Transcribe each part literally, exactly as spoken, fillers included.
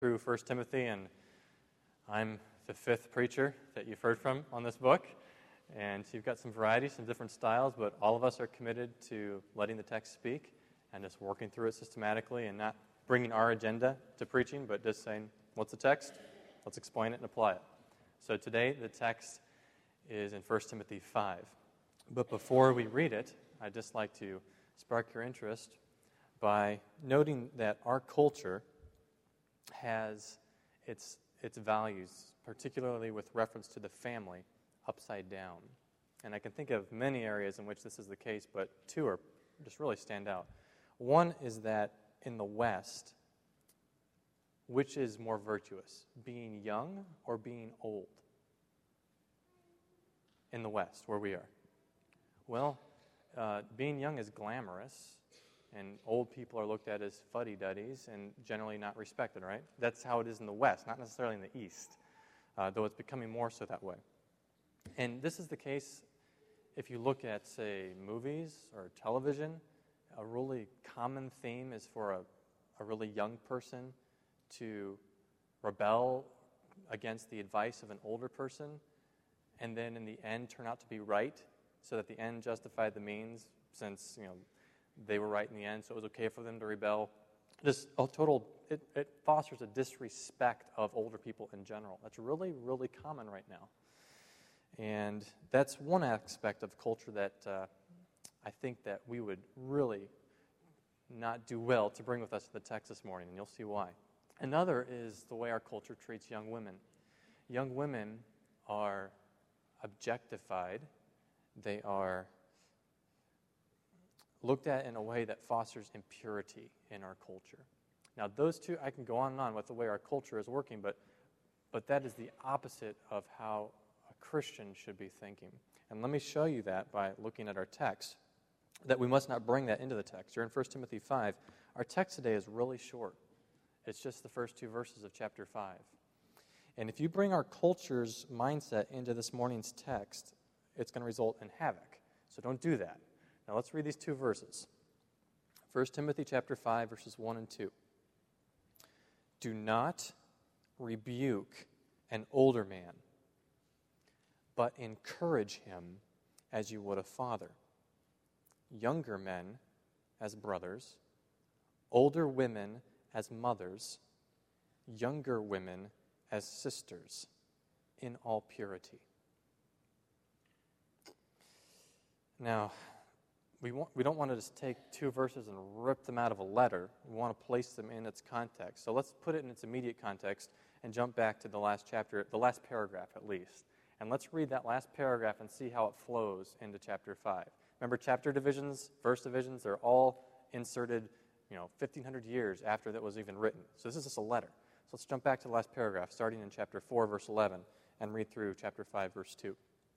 through First Timothy, and I'm the fifth preacher that you've heard from on this book. And so you've got some variety, some different styles, but all of us are committed to letting the text speak and just working through it systematically and not bringing our agenda to preaching, but just saying, what's the text? Let's explain it and apply it. So today the text is in First Timothy five. But before we read it, I'd just like to spark your interest by noting that our culture has its its values, particularly with reference to the family, upside down. And I can think of many areas in which this is the case, but two are just really stand out. One is that in the West, which is more virtuous, being young or being old? In the West, where we are. Well, uh, being young is glamorous, and old people are looked at as fuddy-duddies and generally not respected, right? That's how it is in the West, not necessarily in the East, uh, though it's becoming more so that way. And this is the case if you look at, say, movies or television. A really common theme is for a, a really young person to rebel against the advice of an older person and then in the end turn out to be right, so that the end justified the means, since, you know, they were right in the end, so it was okay for them to rebel. Just a total, it, it fosters a disrespect of older people in general. That's really, really common right now. And that's one aspect of culture that uh, I think that we would really not do well to bring with us to the text this morning, and you'll see why. Another is the way our culture treats young women. Young women are objectified. They are looked at in a way that fosters impurity in our culture. Now, those two, I can go on and on with the way our culture is working, but but that is the opposite of how a Christian should be thinking. And let me show you that by looking at our text, that we must not bring that into the text. You're in First Timothy five. Our text today is really short. It's just the first two verses of chapter five. And if you bring our culture's mindset into this morning's text, it's going to result in havoc. So don't do that. Now let's read these two verses. First Timothy chapter five, verses one and two. Do not rebuke an older man, but encourage him as you would a father. Younger men as brothers, older women as mothers, younger women as sisters, in all purity. Now, we want, we don't want to just take two verses and rip them out of a letter. We want to place them in its context. So let's put it in its immediate context and jump back to the last chapter, the last paragraph at least. And let's read that last paragraph and see how it flows into chapter five. Remember, chapter divisions, verse divisions, they're all inserted, you know, fifteen hundred years after that was even written. So this is just a letter. So let's jump back to the last paragraph, starting in chapter four, verse eleven, and read through chapter five, verse two.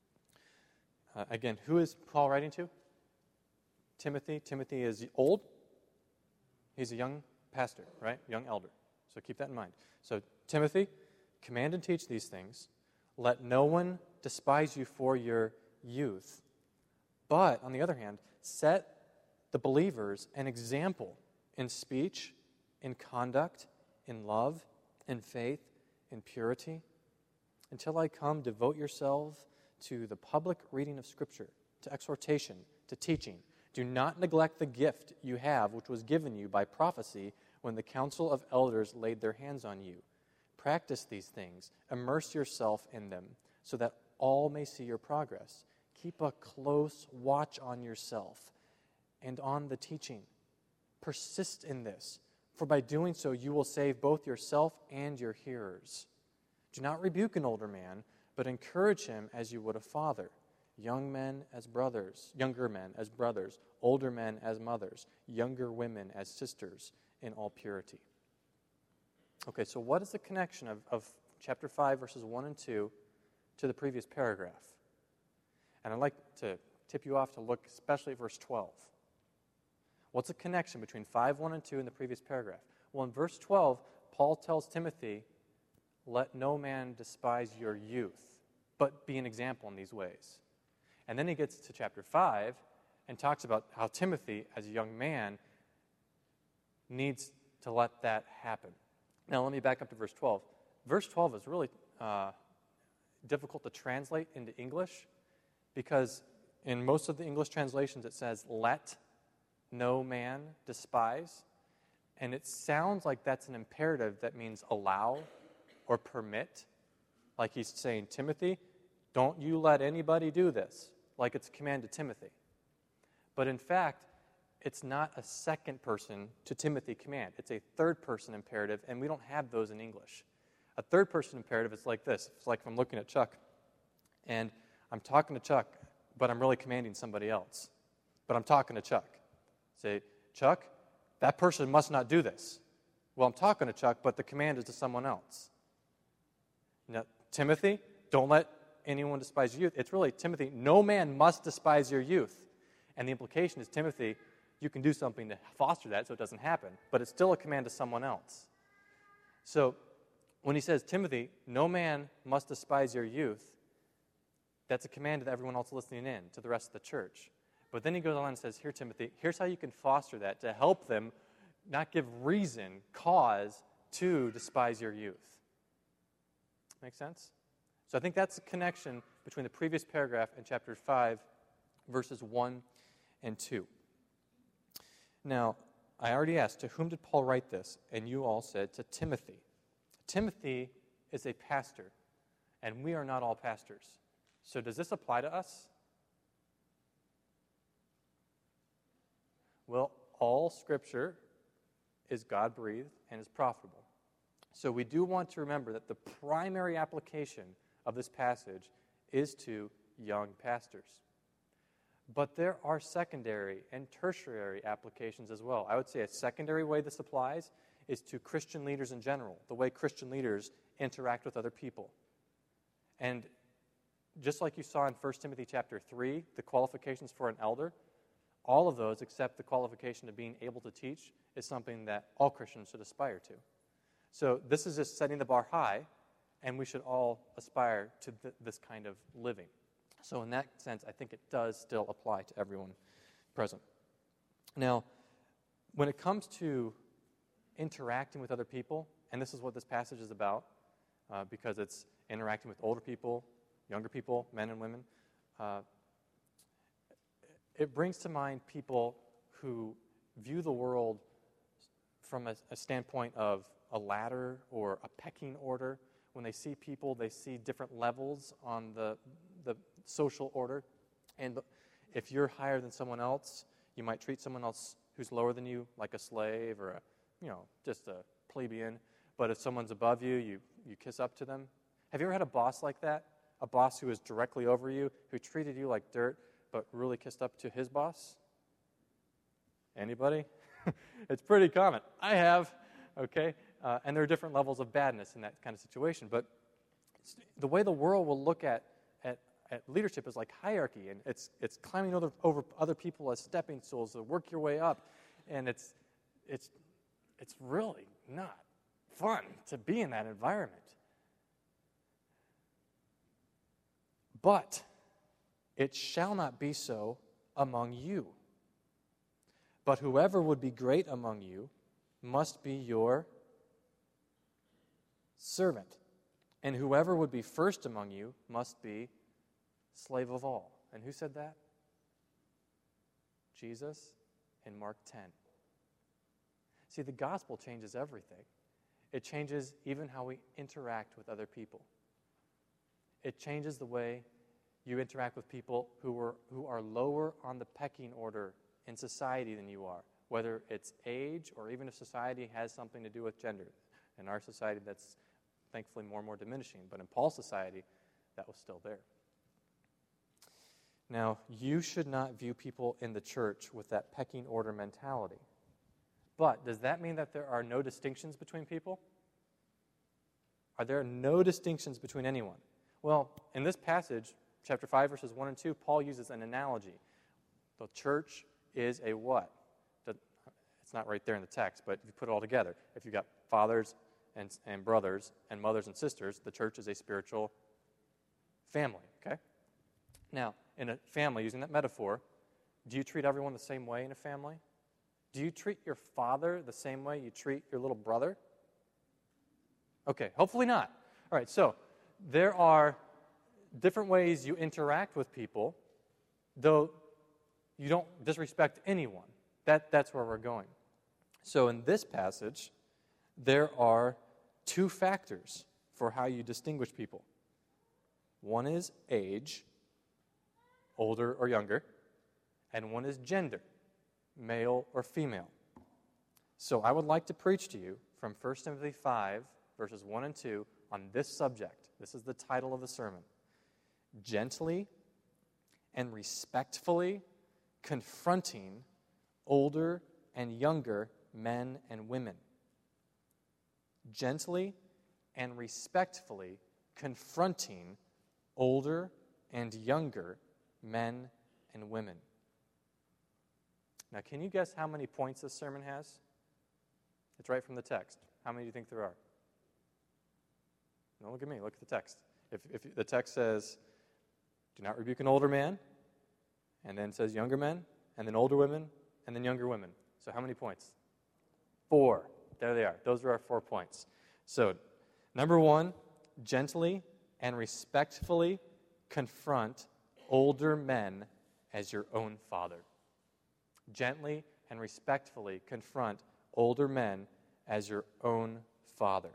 Uh, again, who is Paul writing to? Timothy. Timothy is old. He's a young pastor, right? Young elder. So keep that in mind. So, Timothy, command and teach these things. Let no one despise you for your youth. But, on the other hand, set the believers an example in speech, in conduct, in love, in faith, in purity. Until I come, devote yourself to the public reading of Scripture, to exhortation, to teaching. Do not neglect the gift you have, which was given you by prophecy when the council of elders laid their hands on you. Practice these things. Immerse yourself in them, so that all may see your progress. Keep a close watch on yourself and on the teaching. Persist in this, for by doing so you will save both yourself and your hearers. Do not rebuke an older man, but encourage him as you would a father. Young men as brothers, younger men as brothers, older men as mothers, younger women as sisters, in all purity. Okay, so what is the connection of, of chapter five, verses one and two, to the previous paragraph? And I'd like to tip you off to look especially at verse twelve. What's the connection between five, one, and two in the previous paragraph? Well, in verse twelve, Paul tells Timothy, let no man despise your youth, but be an example in these ways. And then he gets to chapter five and talks about how Timothy, as a young man, needs to let that happen. Now, let me back up to verse twelve. Verse twelve is really uh, difficult to translate into English because in most of the English translations it says, let no man despise. And it sounds like that's an imperative that means allow or permit. Like he's saying, Timothy, don't you let anybody do this. Like it's a command to Timothy. But in fact, it's not a second person to Timothy command. It's a third person imperative, and we don't have those in English. A third person imperative is like this. It's like if I'm looking at Chuck, and I'm talking to Chuck, but I'm really commanding somebody else. But I'm talking to Chuck. Say, Chuck, that person must not do this. Well, I'm talking to Chuck, but the command is to someone else. Now, Timothy, don't let anyone despise your youth. It's really, Timothy, no man must despise your youth. And the implication is, Timothy, you can do something to foster that so it doesn't happen, but it's still a command to someone else. So when he says, Timothy, no man must despise your youth, that's a command to everyone else listening in, to the rest of the church. But then he goes on and says, here, Timothy, here's how you can foster that to help them not give reason, cause to despise your youth. Make sense? So I think that's the connection between the previous paragraph and chapter five, verses one and two. Now, I already asked, to whom did Paul write this? And you all said, to Timothy. Timothy is a pastor, and we are not all pastors. So does this apply to us? Well, all Scripture is God-breathed and is profitable. So we do want to remember that the primary application of this passage is to young pastors. But there are secondary and tertiary applications as well. I would say a secondary way this applies is to Christian leaders in general, the way Christian leaders interact with other people. And just like you saw in First Timothy chapter three, the qualifications for an elder, all of those except the qualification of being able to teach is something that all Christians should aspire to. So this is just setting the bar high, and we should all aspire to th- this kind of living. So in that sense, I think it does still apply to everyone present. Now, when it comes to interacting with other people, and this is what this passage is about, uh, because it's interacting with older people, younger people, men and women, uh, it brings to mind people who view the world from a, a standpoint of a ladder or a pecking order. When they see people, they see different levels on the the social order. And if you're higher than someone else, you might treat someone else who's lower than you like a slave or a, you know, just a plebeian. But if someone's above you, you, you kiss up to them. Have you ever had a boss like that? A boss who was directly over you, who treated you like dirt, but really kissed up to his boss? Anybody? It's pretty common. I have, okay? Uh, and there are different levels of badness in that kind of situation. But the way the world will look at, at, at leadership is like hierarchy, and it's it's climbing over, over other people as stepping stools to work your way up. And it's it's it's really not fun to be in that environment. But it shall not be so among you. But whoever would be great among you must be your servant. And whoever would be first among you must be slave of all. And who said that? Jesus in Mark ten. See, the gospel changes everything. It changes even how we interact with other people. It changes the way you interact with people who are, who are lower on the pecking order in society than you are, whether it's age or even if society has something to do with gender. In our society, that's thankfully more and more diminishing, but in Paul's society, that was still there. Now, you should not view people in the church with that pecking order mentality. But does that mean that there are no distinctions between people? Are there no distinctions between anyone? Well, in this passage, chapter five, verses one and two, Paul uses an analogy. The church is a what? It's not right there in the text, but if you put it all together, if you've got fathers and, and brothers and mothers and sisters, the church is a spiritual family, okay? Now, in a family, using that metaphor, do you treat everyone the same way in a family? Do you treat your father the same way you treat your little brother? Okay, hopefully not. All right, so there are different ways you interact with people, though you don't disrespect anyone. That, that's where we're going. So in this passage, there are two factors for how you distinguish people. One is age, older or younger, and one is gender, male or female. So I would like to preach to you from First Timothy five, verses one and two, on this subject. This is the title of the sermon. Gently and respectfully confronting older and younger men and women. Gently and respectfully confronting older and younger men and women. Now, can you guess how many points this sermon has? It's right from the text. How many do you think there are? No, look at me. Look at the text. If, if the text says, do not rebuke an older man, and then says younger men, and then older women, and then younger women. So how many points? Four. There they are. Those are our four points. So, number one, gently and respectfully confront older men as your own father. Gently and respectfully confront older men as your own father.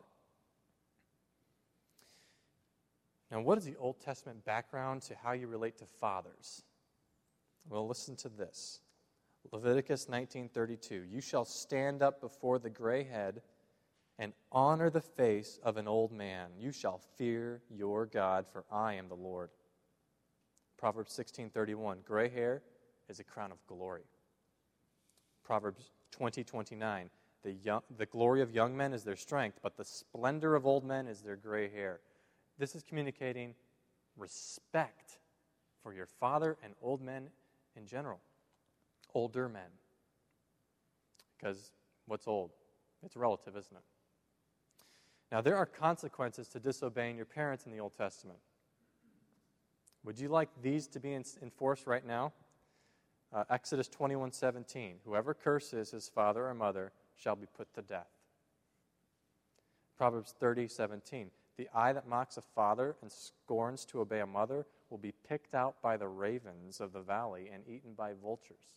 Now, what is the Old Testament background to how you relate to fathers? Well, listen to this. Leviticus nineteen thirty-two. You shall stand up before the gray head and honor the face of an old man. You shall fear your God, for I am the Lord. Proverbs sixteen thirty-one. Gray hair is a crown of glory. Proverbs twenty twenty-nine. The, young, the glory of young men is their strength, but the splendor of old men is their gray hair. This is communicating respect for your father and old men in general. Older men. Because what's old? It's relative, isn't it? Now, there are consequences to disobeying your parents in the Old Testament. Would you like these to be in, enforced right now? Uh, Exodus twenty-one seventeen. Whoever curses his father or mother shall be put to death. Proverbs thirty seventeen. The eye that mocks a father and scorns to obey a mother will be picked out by the ravens of the valley and eaten by vultures.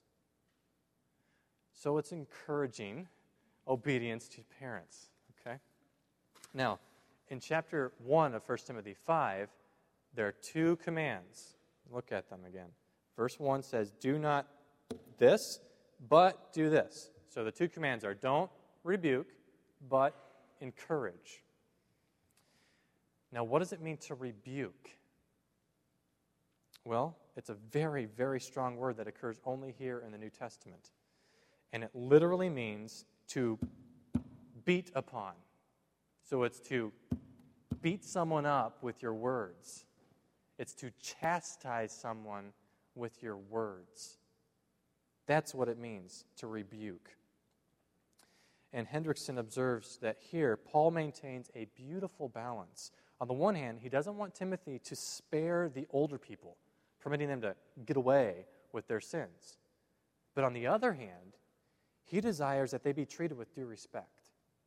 So it's encouraging obedience to parents, okay? Now, in chapter one of First Timothy five, there are two commands. Look at them again. Verse one says, do not this, but do this. So the two commands are don't rebuke, but encourage. Now, what does it mean to rebuke? Well, it's a very, very strong word that occurs only here in the New Testament. And it literally means to beat upon. So it's to beat someone up with your words. It's to chastise someone with your words. That's what it means to rebuke. And Hendrickson observes that here, Paul maintains a beautiful balance. On the one hand, he doesn't want Timothy to spare the older people, permitting them to get away with their sins. But on the other hand, he desires that they be treated with due respect.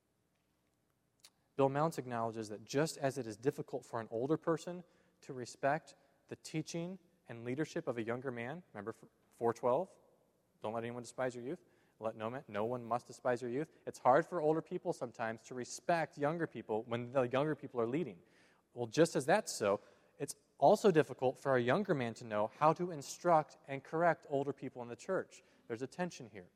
Bill Mounce acknowledges that just as it is difficult for an older person to respect the teaching and leadership of a younger man, remember four twelve, don't let anyone despise your youth. Let no man, no one must despise your youth. It's hard for older people sometimes to respect younger people when the younger people are leading. Well, just as that's so, it's also difficult for a younger man to know how to instruct and correct older people in the church. There's a tension here.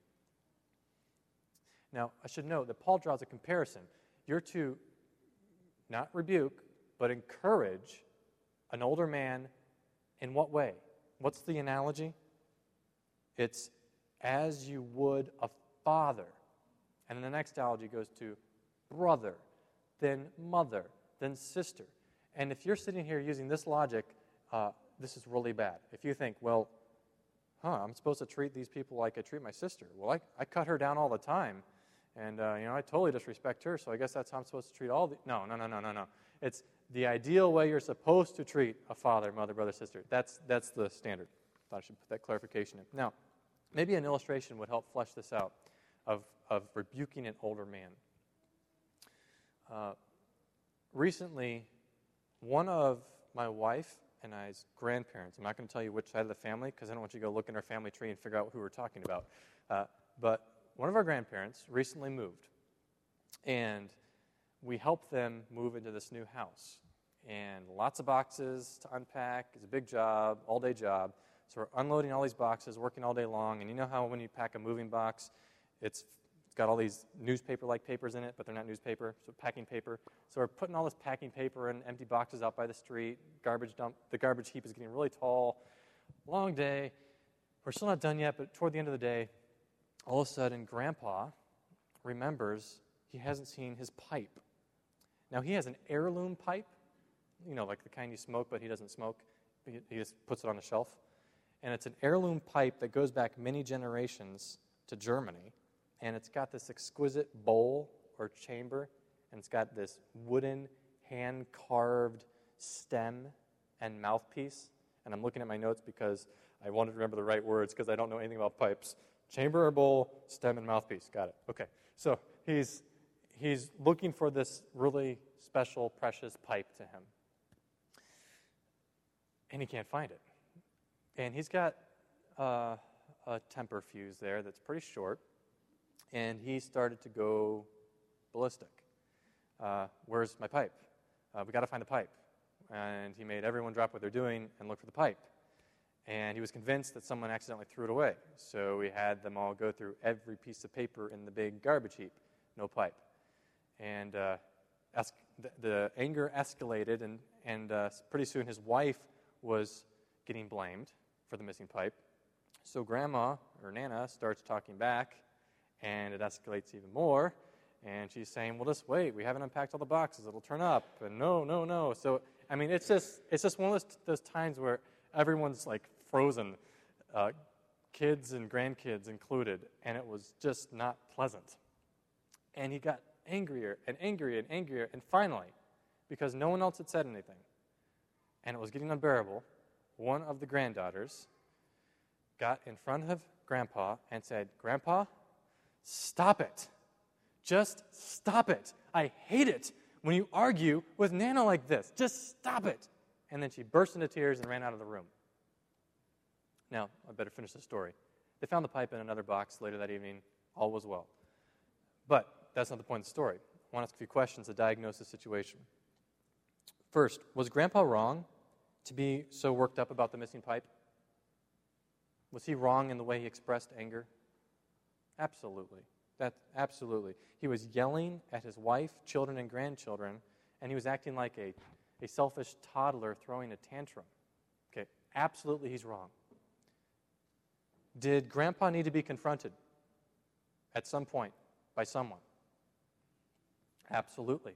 Now, I should note that Paul draws a comparison. You're to not rebuke, but encourage an older man in what way? What's the analogy? It's as you would a father. And then the next analogy goes to brother, then mother, then sister. And if you're sitting here using this logic, uh, this is really bad. If you think, well, huh, I'm supposed to treat these people like I treat my sister. Well, I, I cut her down all the time. And, uh, you know, I totally disrespect her, so I guess that's how I'm supposed to treat all the... No, no, no, no, no, no. It's the ideal way you're supposed to treat a father, mother, brother, sister. That's that's the standard. Thought I should put that clarification in. Now, maybe an illustration would help flesh this out of, of rebuking an older man. Uh, recently, one of my wife and I's grandparents, I'm not going to tell you which side of the family because I don't want you to go look in our family tree and figure out who we're talking about, uh, but one of our grandparents recently moved, and we helped them move into this new house. And lots of boxes to unpack. It's a big job, all-day job. So we're unloading all these boxes, working all day long. And you know how when you pack a moving box, it's, it's got all these newspaper-like papers in it, but they're not newspaper, so packing paper. So we're putting all this packing paper in empty boxes out by the street. Garbage dump. The garbage heap is getting really tall. Long day. We're still not done yet, but toward the end of the day, all of a sudden, Grandpa remembers he hasn't seen his pipe. Now, he has an heirloom pipe, you know, like the kind you smoke, but he doesn't smoke. He, he just puts it on a shelf. And it's an heirloom pipe that goes back many generations to Germany. And it's got this exquisite bowl or chamber, and it's got this wooden, hand-carved stem and mouthpiece. And I'm looking at my notes because I wanted to remember the right words because I don't know anything about pipes. Chamber or bowl, stem and mouthpiece. Got it. Okay. So he's he's looking for this really special, precious pipe to him. And he can't find it. And he's got uh, a temper fuse there that's pretty short. And he started to go ballistic. Uh, where's my pipe? Uh, we got to find the pipe. And he made everyone drop what they're doing and look for the pipe. And he was convinced that someone accidentally threw it away. So we had them all go through every piece of paper in the big garbage heap. No pipe. And uh, es- the, the anger escalated, and, and uh, pretty soon his wife was getting blamed for the missing pipe. So Grandma, or Nana, starts talking back, and it escalates even more. And she's saying, well, just wait. We haven't unpacked all the boxes. It'll turn up. And no, no, no. So, I mean, it's just it's just one of those, those times where everyone's, like, frozen, uh, kids and grandkids included, and it was just not pleasant. And he got angrier and angrier and angrier, and finally, because no one else had said anything, and it was getting unbearable, one of the granddaughters got in front of Grandpa and said, Grandpa, stop it. Just stop it. I hate it when you argue with Nana like this. Just stop it. And then she burst into tears and ran out of the room. Now, I better finish the story. They found the pipe in another box later that evening. All was well. But that's not the point of the story. I want to ask a few questions to diagnose the situation. First, was Grandpa wrong to be so worked up about the missing pipe? Was he wrong in the way he expressed anger? Absolutely. That, absolutely. He was yelling at his wife, children, and grandchildren, and he was acting like a, a selfish toddler throwing a tantrum. Okay, absolutely he's wrong. Did Grandpa need to be confronted at some point by someone? Absolutely.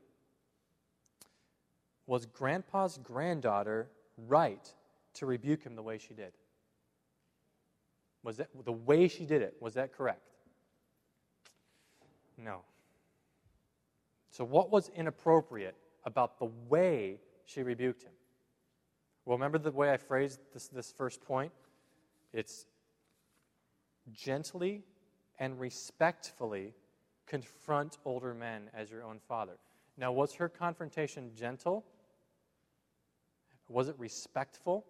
Was Grandpa's granddaughter right to rebuke him the way she did? Was that the way she did it, was that correct? No. So what was inappropriate about the way she rebuked him? Well, remember the way I phrased this, this first point? It's gently and respectfully confront older men as your own father. Now, was her confrontation gentle? Was it respectful?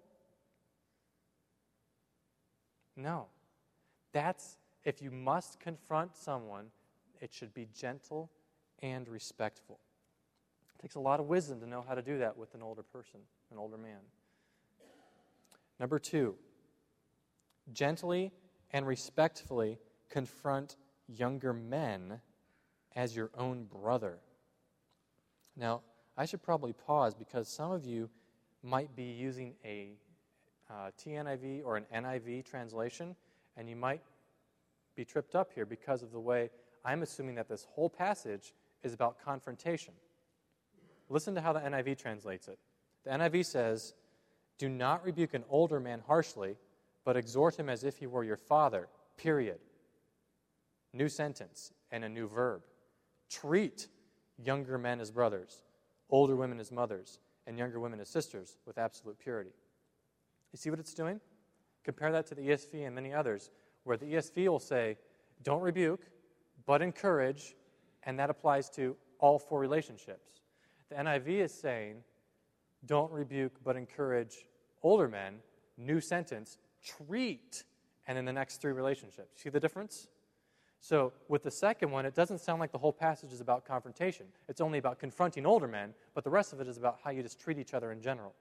No. That's, if you must confront someone, it should be gentle and respectful. It takes a lot of wisdom to know how to do that with an older person, an older man. Number two, gently and respectfully confront younger men as your own brother. Now, I should probably pause because some of you might be using a uh, T N I V or an N I V translation, and you might be tripped up here because of the way I'm assuming that this whole passage is about confrontation. Listen to how the N I V translates it. The N I V says, do not rebuke an older man harshly, but exhort him as if he were your father, period. New sentence and a new verb. Treat younger men as brothers, older women as mothers, and younger women as sisters with absolute purity. You see what it's doing? Compare that to the E S V and many others, where the E S V will say, don't rebuke, but encourage, and that applies to all four relationships. The N I V is saying, don't rebuke but encourage older men. New sentence, treat, and in the next three relationships. See the difference? So with the second one, it doesn't sound like the whole passage is about confrontation. It's only about confronting older men, but the rest of it is about how you just treat each other in general.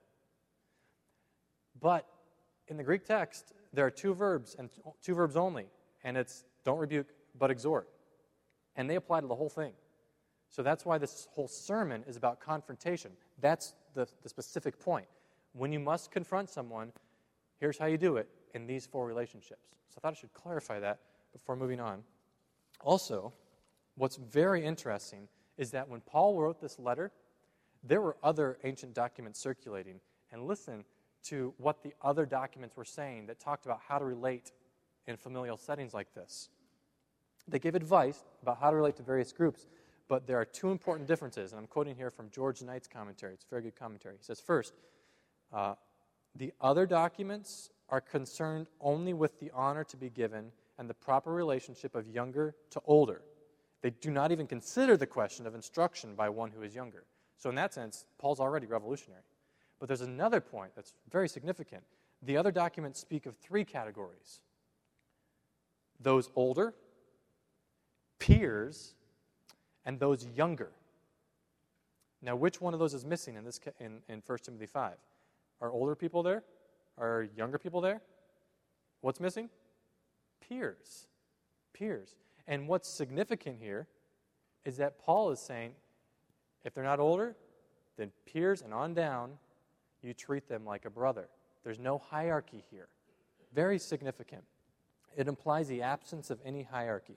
But in the Greek text, there are two verbs, and two verbs only, and it's don't rebuke but exhort. And they apply to the whole thing. So that's why this whole sermon is about confrontation. That's the, the specific point. When you must confront someone, here's how you do it in these four relationships. So I thought I should clarify that before moving on. Also, what's very interesting is that when Paul wrote this letter, there were other ancient documents circulating. And listen to what the other documents were saying that talked about how to relate in familial settings like this. They give advice about how to relate to various groups, but there are two important differences, and I'm quoting here from George Knight's commentary. It's a very good commentary. He says, first, uh, the other documents are concerned only with the honor to be given and the proper relationship of younger to older. They do not even consider the question of instruction by one who is younger. So in that sense, Paul's already revolutionary. But there's another point that's very significant. The other documents speak of three categories. Those older, peers, and those younger. Now, which one of those is missing in this in, in First Timothy five? Are older people there? Are younger people there? What's missing? Peers. Peers. And what's significant here is that Paul is saying, if they're not older, then peers and on down, you treat them like a brother. There's no hierarchy here. Very significant. It implies the absence of any hierarchy.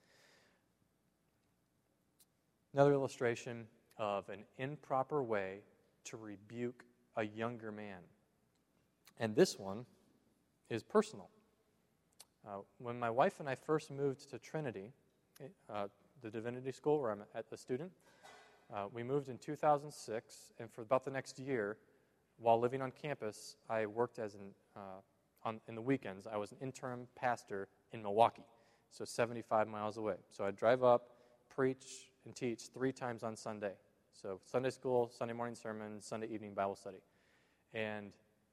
Another illustration of an improper way to rebuke a younger man. And this one is personal. Uh, when my wife and I first moved to Trinity, uh, the divinity school where I'm at a student, uh, we moved in two thousand six, and for about the next year, while living on campus, I worked as an, uh, on, in the weekends, I was an interim pastor in Milwaukee, so seventy-five miles away. So I'd drive up, preach, and teach three times on Sunday. So Sunday school, Sunday morning sermon, Sunday evening Bible study. And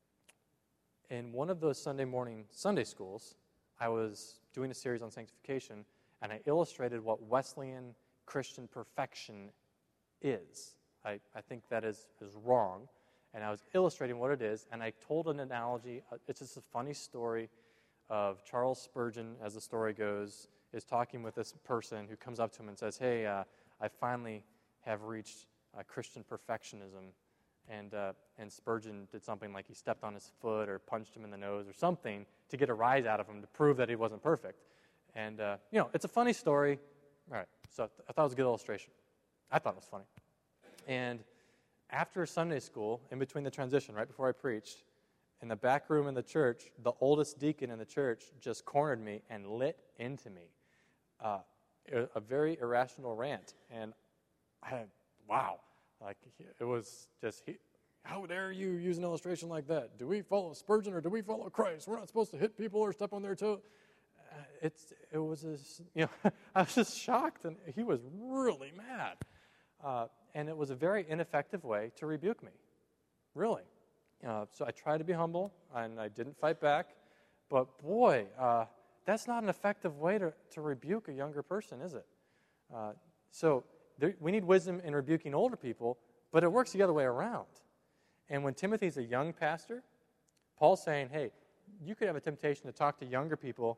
in one of those Sunday morning Sunday schools, I was doing a series on sanctification, and I illustrated what Wesleyan Christian perfection is. I, I think that is, is wrong, and I was illustrating what it is, and I told an analogy. It's just a funny story of Charles Spurgeon, as the story goes, is talking with this person who comes up to him and says, hey, uh, I finally have reached uh, Christian perfectionism. And uh, and Spurgeon did something like he stepped on his foot or punched him in the nose or something to get a rise out of him to prove that he wasn't perfect. And, uh, you know, it's a funny story. All right, so I thought it was a good illustration. I thought it was funny. And after Sunday school, in between the transition, right before I preached, in the back room in the church, the oldest deacon in the church just cornered me and lit into me. Uh, a very irrational rant. And I had, wow. Like, it was just, he, how dare you use an illustration like that? Do we follow Spurgeon or do we follow Christ? We're not supposed to hit people or step on their toe. Uh, it's, it was, just, you know, I was just shocked, and he was really mad. Uh, and it was a very ineffective way to rebuke me, really. Uh, so I tried to be humble, and I didn't fight back. But boy, uh, that's not an effective way to, to rebuke a younger person, is it? Uh, so... There, we need wisdom in rebuking older people, but it works the other way around. And when Timothy's a young pastor, Paul's saying, hey, you could have a temptation to talk to younger people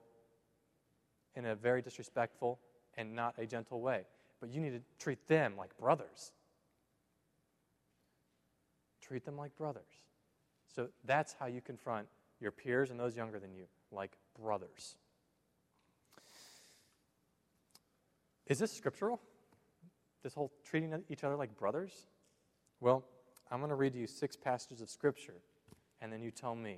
in a very disrespectful and not a gentle way, but you need to treat them like brothers. Treat them like brothers. So that's how you confront your peers and those younger than you, like brothers. Is this scriptural? This whole treating each other like brothers? Well, I'm going to read to you six passages of Scripture, and then you tell me.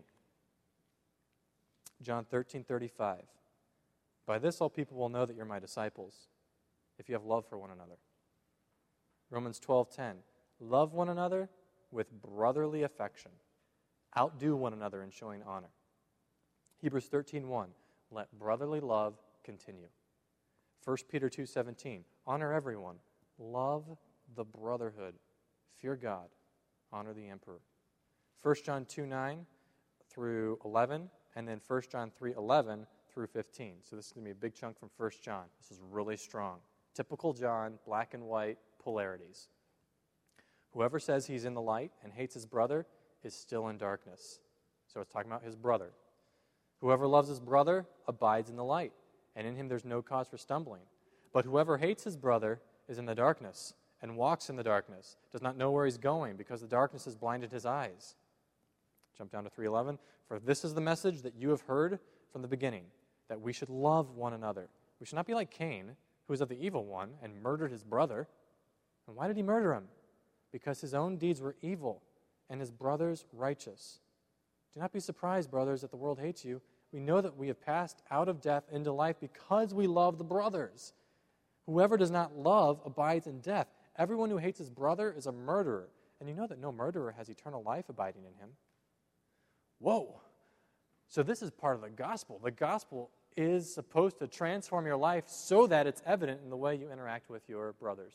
John thirteen thirty-five. By this all people will know that you're my disciples, if you have love for one another. Romans twelve ten. Love one another with brotherly affection. Outdo one another in showing honor. Hebrews thirteen one. Let brotherly love continue. First Peter two seventeen. Honor everyone. Love the brotherhood. Fear God. Honor the emperor. First John two nine through eleven, and then First John three eleven through fifteen. So this is going to be a big chunk from First John. This is really strong. Typical John, black and white polarities. Whoever says he's in the light and hates his brother is still in darkness. So it's talking about his brother. Whoever loves his brother abides in the light, and in him there's no cause for stumbling. But whoever hates his brother is in the darkness and walks in the darkness, does not know where he's going because the darkness has blinded his eyes. Jump down to three eleven. For this is the message that you have heard from the beginning, that we should love one another. We should not be like Cain, who was of the evil one and murdered his brother. And why did he murder him? Because his own deeds were evil and his brother's righteous. Do not be surprised, brothers, that the world hates you. We know that we have passed out of death into life because we love the brothers. Whoever does not love abides in death. Everyone who hates his brother is a murderer. And you know that no murderer has eternal life abiding in him. Whoa. So this is part of the gospel. The gospel is supposed to transform your life so that it's evident in the way you interact with your brothers.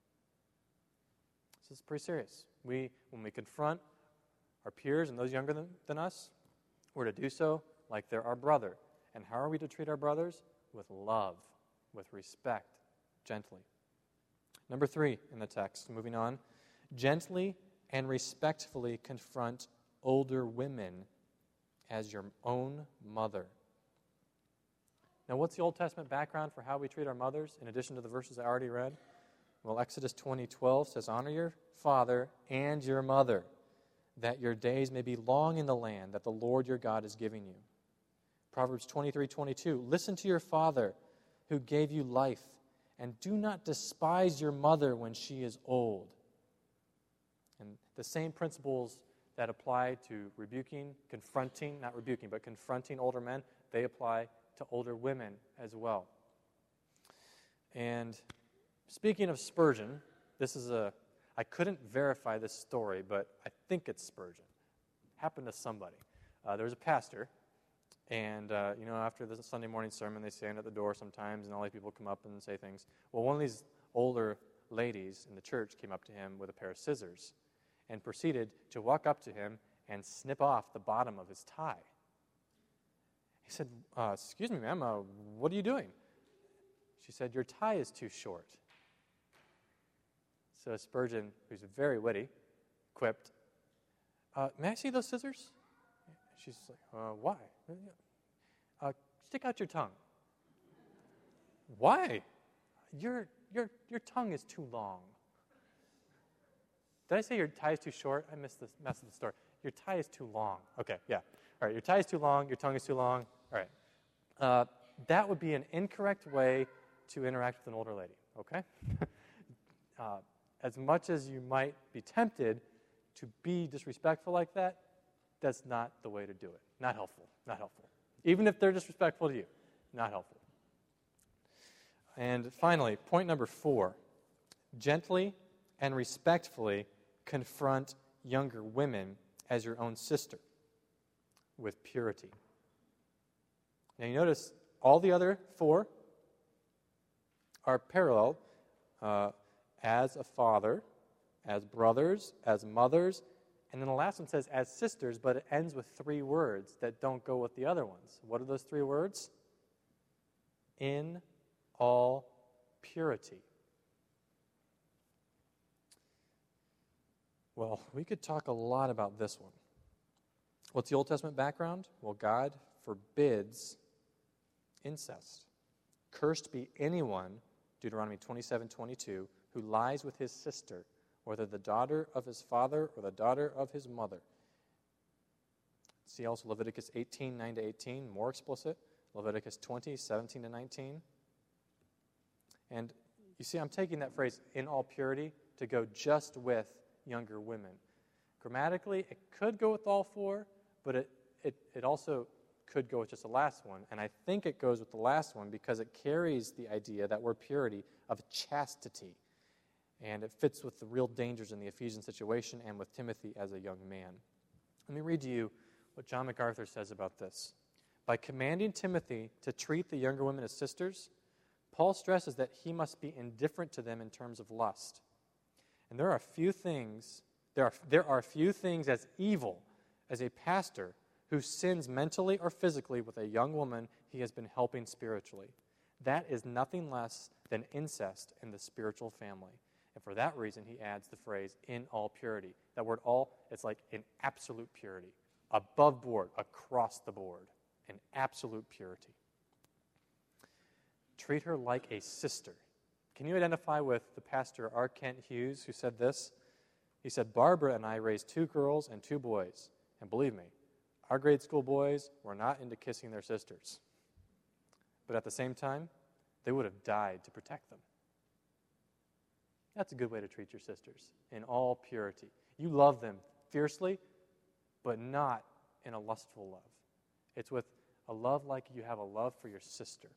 This is pretty serious. We, when we confront our peers and those younger than, than us, we're to do so like they're our brother. And how are we to treat our brothers? With love, with respect, gently. Number three in the text, moving on. Gently and respectfully confront older women as your own mother. Now, what's the Old Testament background for how we treat our mothers, in addition to the verses I already read? Well, Exodus twenty twelve says, honor your father and your mother, that your days may be long in the land that the Lord your God is giving you. Proverbs twenty-three twenty-two, listen to your father who gave you life, and do not despise your mother when she is old. And the same principles that apply to rebuking, confronting, not rebuking, but confronting older men, they apply to older women as well. And speaking of Spurgeon, this is a, I couldn't verify this story, but I think it's Spurgeon. Happened to somebody. Uh, there was a pastor, and, uh, you know, after the Sunday morning sermon, they stand at the door sometimes, and all these people come up and say things. Well, one of these older ladies in the church came up to him with a pair of scissors and proceeded to walk up to him and snip off the bottom of his tie. He said, uh, excuse me, ma'am, uh, what are you doing? She said, your tie is too short. So Spurgeon, who's very witty, quipped, uh, may I see those scissors? She's like, uh, why? Uh, stick out your tongue. Why? Your, your, your tongue is too long. Did I say your tie is too short? I missed the mess of the story. Your tie is too long. Okay, yeah. All right, your tie is too long, your tongue is too long. All right. Uh, that would be an incorrect way to interact with an older lady, okay? uh, as much as you might be tempted to be disrespectful like that, that's not the way to do it. Not helpful, not helpful. Even if they're disrespectful to you, not helpful. And finally, point number four, gently and respectfully confront younger women as your own sister with purity. Now you notice all the other four are paralleled uh, as a father, as brothers, as mothers, and then the last one says as sisters, but it ends with three words that don't go with the other ones. What are those three words? In all purity. Well, we could talk a lot about this one. What's the Old Testament background? Well, God forbids incest. Cursed be anyone, Deuteronomy twenty-seven twenty-two, who lies with his sister, whether the daughter of his father or the daughter of his mother. See also Leviticus eighteen nine to eighteen, more explicit. Leviticus twenty seventeen to nineteen. And you see, I'm taking that phrase, in all purity, to go just with younger women. Grammatically, it could go with all four, but it, it, it also could go with just the last one. And I think it goes with the last one because it carries the idea, that word purity, of chastity. And it fits with the real dangers in the Ephesian situation and with Timothy as a young man. Let me read to you what John MacArthur says about this. By commanding Timothy to treat the younger women as sisters, Paul stresses that he must be indifferent to them in terms of lust. And there are few things, there are, there are few things as evil as a pastor who sins mentally or physically with a young woman he has been helping spiritually. That is nothing less than incest in the spiritual family. And for that reason, he adds the phrase, in all purity. That word all, it's like in absolute purity. Above board, across the board. In absolute purity. Treat her like a sister. Can you identify with the pastor R. Kent Hughes who said this? He said, Barbara and I raised two girls and two boys. And believe me, our grade school boys were not into kissing their sisters. But at the same time, they would have died to protect them. That's a good way to treat your sisters, in all purity. You love them fiercely, but not in a lustful love. It's with a love like you have a love for your sister.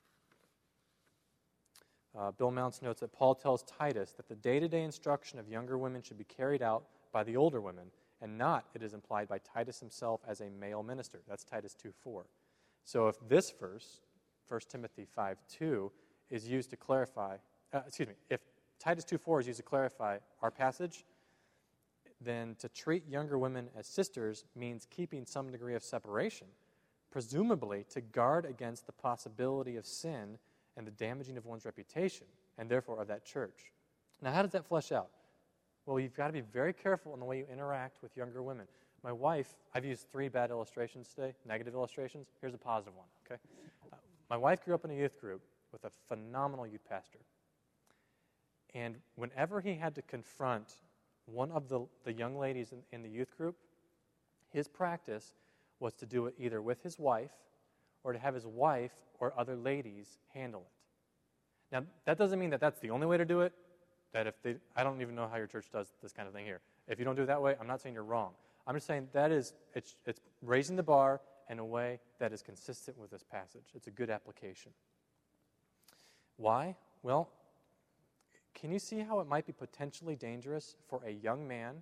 Uh, Bill Mounce notes that Paul tells Titus that the day-to-day instruction of younger women should be carried out by the older women, and not, it is implied, by Titus himself as a male minister. That's Titus two four. So if this verse, First Timothy five two, is used to clarify, uh, excuse me, if Titus two four is used to clarify our passage, then to treat younger women as sisters means keeping some degree of separation, presumably to guard against the possibility of sin and the damaging of one's reputation, and therefore of that church. Now, how does that flesh out? Well, you've got to be very careful in the way you interact with younger women. My wife, I've used three bad illustrations today, negative illustrations. Here's a positive one, okay? Uh, my wife grew up in a youth group with a phenomenal youth pastor. And whenever he had to confront one of the, the young ladies in, in the youth group, his practice was to do it either with his wife or to have his wife or other ladies handle it. Now, that doesn't mean that that's the only way to do it, that if they, I don't even know how your church does this kind of thing here. If you don't do it that way, I'm not saying you're wrong. I'm just saying that is, it's, it's raising the bar in a way that is consistent with this passage. It's a good application. Why? Well, can you see how it might be potentially dangerous for a young man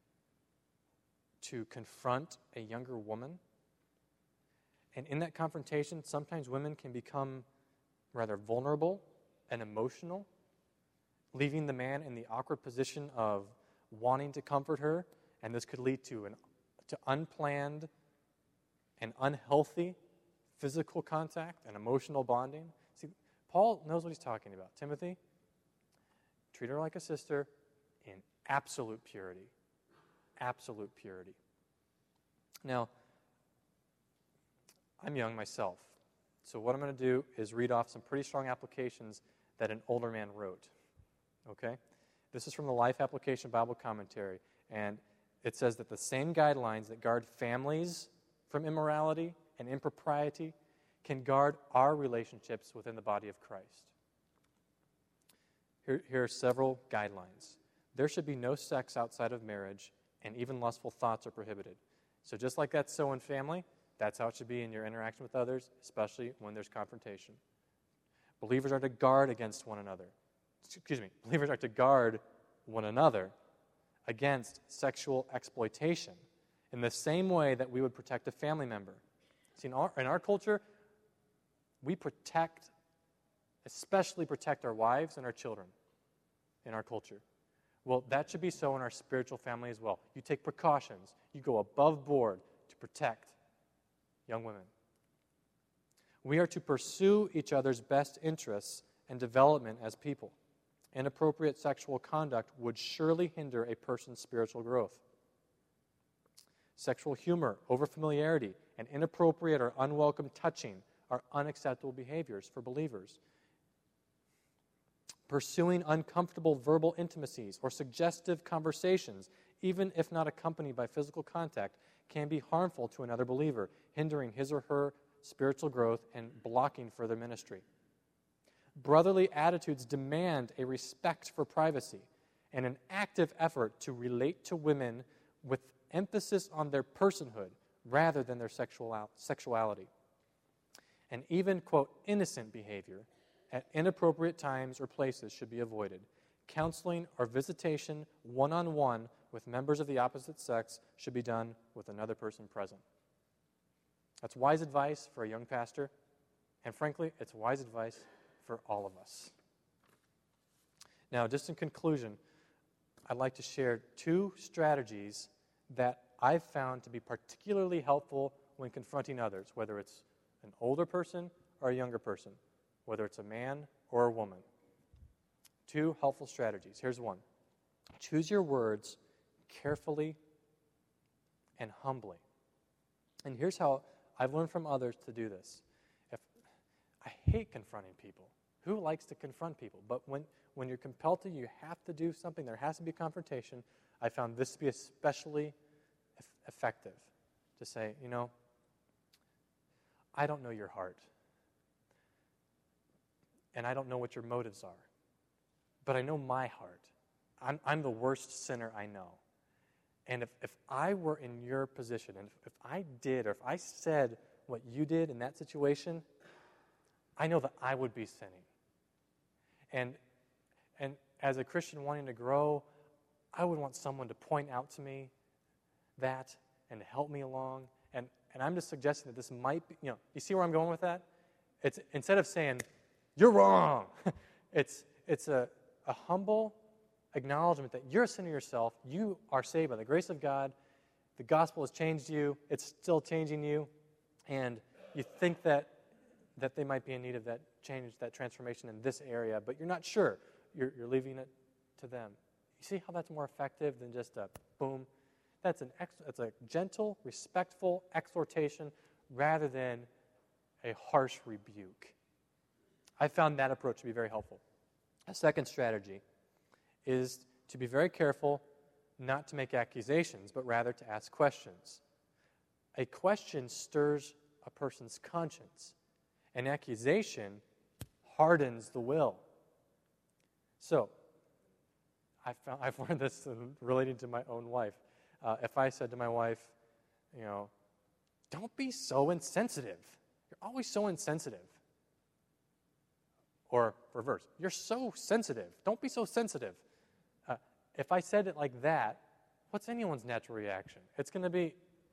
to confront a younger woman? And in that confrontation, sometimes women can become rather vulnerable and emotional, leaving the man in the awkward position of wanting to comfort her, and this could lead to an to unplanned and unhealthy physical contact and emotional bonding. See, Paul knows what he's talking about. Timothy, treat her like a sister in absolute purity. Absolute purity. Now, I'm young myself, so what I'm going to do is read off some pretty strong applications that an older man wrote. Okay? This is from the Life Application Bible Commentary, and it says that the same guidelines that guard families from immorality and impropriety can guard our relationships within the body of Christ. Here, here are several guidelines. There should be no sex outside of marriage, and even lustful thoughts are prohibited. So just like that's so in family, that's how it should be in your interaction with others, especially when there's confrontation. Believers are to guard against one another. Excuse me, believers are to guard one another against sexual exploitation in the same way that we would protect a family member. See, in our, in our culture, we protect, especially protect our wives and our children in our culture. Well, that should be so in our spiritual family as well. You take precautions. You go above board to protect young women. We are to pursue each other's best interests and development as people. Inappropriate sexual conduct would surely hinder a person's spiritual growth. Sexual humor, overfamiliarity, and inappropriate or unwelcome touching are unacceptable behaviors for believers. Pursuing uncomfortable verbal intimacies or suggestive conversations, even if not accompanied by physical contact, can be harmful to another believer, hindering his or her spiritual growth and blocking further ministry. Brotherly attitudes demand a respect for privacy and an active effort to relate to women with emphasis on their personhood rather than their sexual, sexuality. And even, quote, innocent behavior at inappropriate times or places should be avoided. Counseling or visitation one-on-one with members of the opposite sex should be done with another person present. That's wise advice for a young pastor, and frankly, it's wise advice for all of us. Now, just in conclusion, I'd like to share two strategies that I've found to be particularly helpful when confronting others, whether it's an older person or a younger person, whether it's a man or a woman. Two helpful strategies. Here's one. Choose your words carefully and humbly. And here's how I've learned from others to do this. If I hate confronting people. Who likes to confront people? But when, when you're compelled to, you have to do something. There has to be confrontation. I found this to be especially eff- effective. To say, you know, I don't know your heart. And I don't know what your motives are. But I know my heart. I'm, I'm the worst sinner I know. And if, if I were in your position, and if, if I did, or if I said what you did in that situation, I know that I would be sinning. And, and as a Christian wanting to grow, I would want someone to point out to me that and to help me along. And, and I'm just suggesting that this might be, you know, you see where I'm going with that? It's instead of saying, you're wrong, it's, it's a, a humble acknowledgement that you're a sinner yourself, you are saved by the grace of God, the gospel has changed you, it's still changing you, and you think that that they might be in need of that change, that transformation in this area, but you're not sure. You're, you're leaving it to them. You see how that's more effective than just a boom? That's an ex, it's a gentle, respectful exhortation rather than a harsh rebuke. I found that approach to be very helpful. A second strategy is to be very careful not to make accusations, but rather to ask questions. A question stirs a person's conscience. An accusation hardens the will. So, I found, I've learned this in relating to my own wife. Uh, if I said to my wife, you know, don't be so insensitive. You're always so insensitive. Or reverse, you're so sensitive. Don't be so sensitive. Uh, if I said it like that, what's anyone's natural reaction? It's going to be,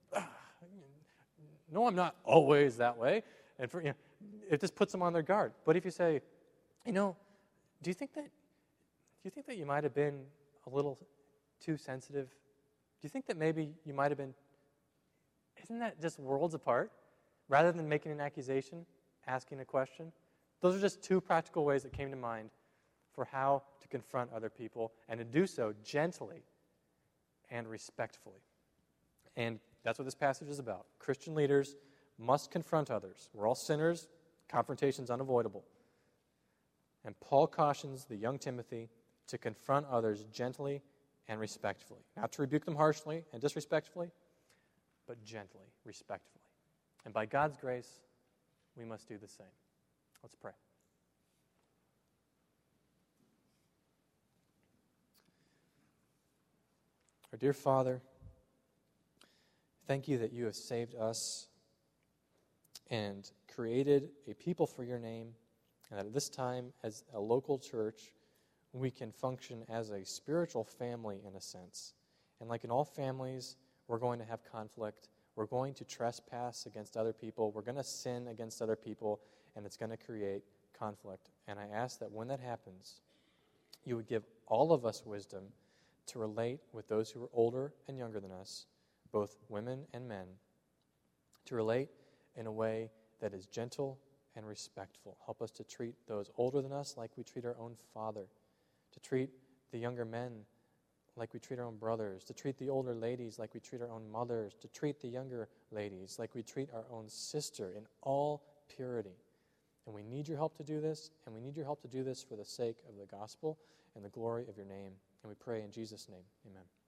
no, I'm not always that way. And for, you know, it just puts them on their guard. But if you say, you know, do you think that, do you think that you might have been a little too sensitive? Do you think that maybe you might have been, isn't that just worlds apart? Rather than making an accusation, asking a question. Those are just two practical ways that came to mind for how to confront other people and to do so gently and respectfully. And that's what this passage is about. Christian leaders must confront others. We're all sinners. Confrontation's unavoidable. And Paul cautions the young Timothy to confront others gently and respectfully. Not to rebuke them harshly and disrespectfully, but gently, respectfully. And by God's grace, we must do the same. Let's pray. Our dear Father, thank you that you have saved us and created a people for your name, and that at this time, as a local church, we can function as a spiritual family in a sense. And like in all families, we're going to have conflict. We're going to trespass against other people. We're going to sin against other people, and it's going to create conflict. And I ask that when that happens, you would give all of us wisdom to relate with those who are older and younger than us, both women and men, to relate in a way that is gentle and respectful. Help us to treat those older than us like we treat our own father, to treat the younger men like we treat our own brothers, to treat the older ladies like we treat our own mothers, to treat the younger ladies like we treat our own sister in all purity. And we need your help to do this, and we need your help to do this for the sake of the gospel and the glory of your name. And we pray in Jesus' name, amen.